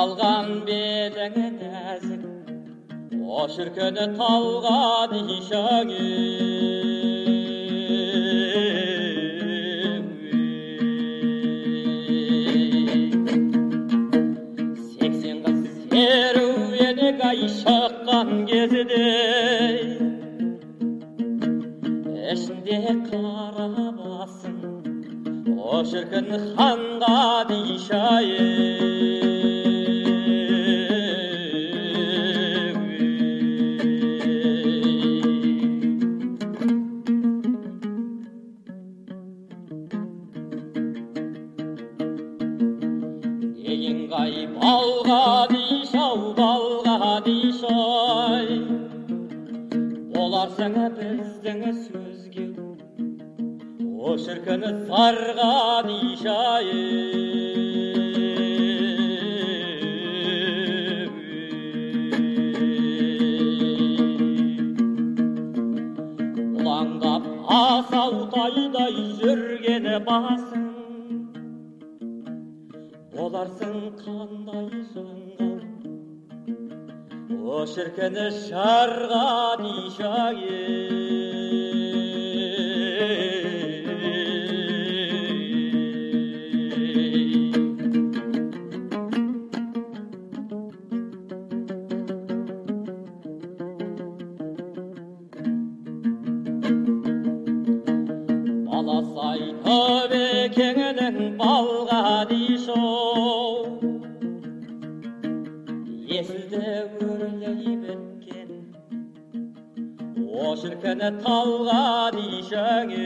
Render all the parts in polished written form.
салған беліңі нәзік, о шіркіні талған ишаңы. Сексен қыз серуенек ай шыққан кезінде, ішінде қара басын, о шіркін ханға дишайы. Балға дишау, балға дишай, боларсың біздің сөзге, о шіркіні зарға дишай. Бұлаңдап асаутайдай жүргені басың, боларсың қандай жаңғал, о шіркіні шарға дишайы. Баласай төбекеңнің балға дишоу, есілді өрлей біткен, о шіркіні талға дишаңы.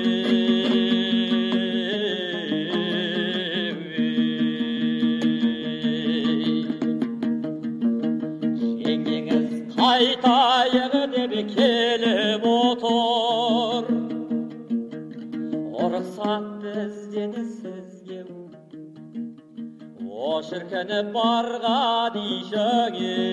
Жеңгеңіз қайтайық деп келіп отыр, рұқсат бізден сізге, о шіркіні барға дишаңы.